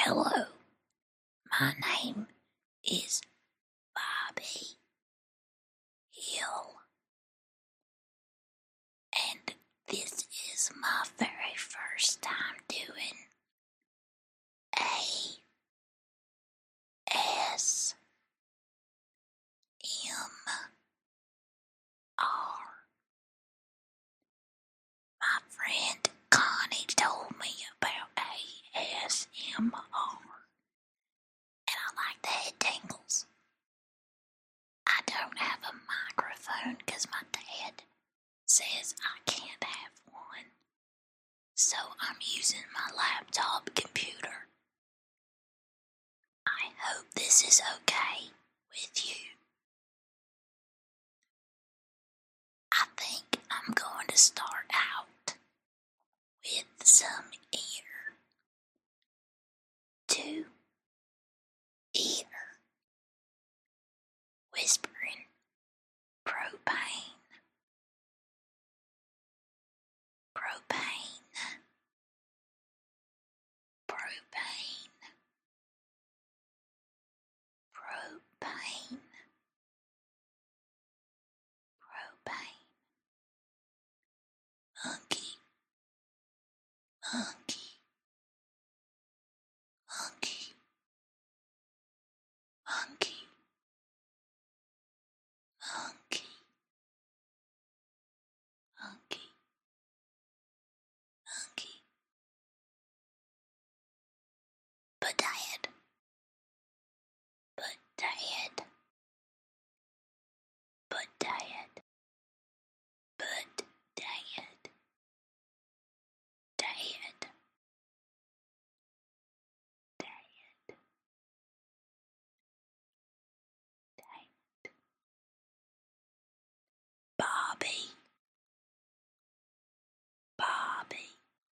Hello, my name is Bobby Hill, and this is my very first time doing ASMR. My friend Connie told me about ASMR, and I like the head tingles. I don't have a microphone because my dad says I can't have one, so I'm using my laptop computer. I hope this is okay with you. I think I'm going to start out with some ear to ear whispering. Propane, propane, propane, propane, propane. Monkey, monkey, monkey, monkey, monkey, monkey, monkey. But dad, but dad, but dad, but dad, dad, dad, dad. Bobby, Bobby,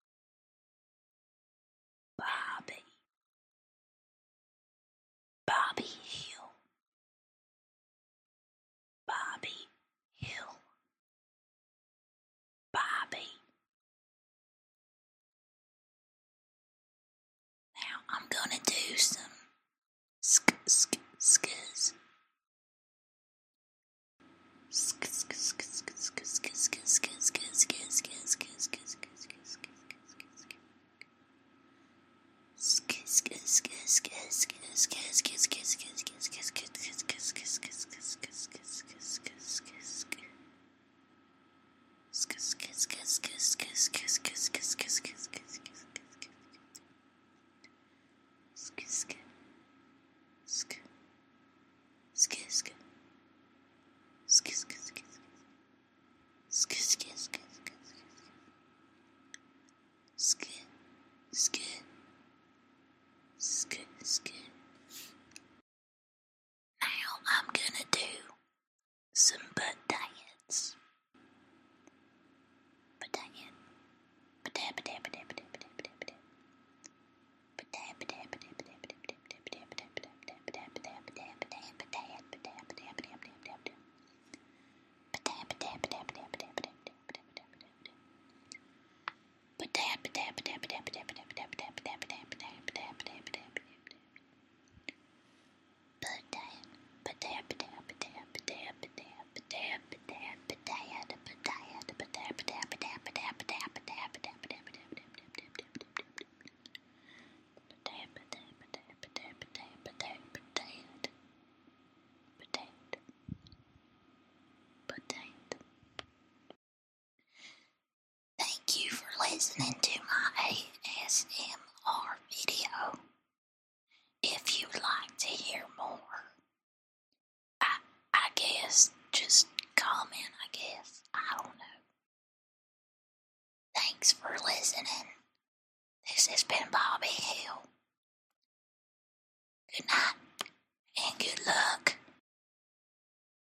Bobby, Bobby Hill, Bobby Hill, Bobby. Now I'm gonna do some skizz. Now I'm gonna do some potatoes. Thank you for listening to my ASMR video. If you'd like to hear more, I guess just comment, I don't know. Thanks for listening. This has been Bobby Hill. Good night and good luck.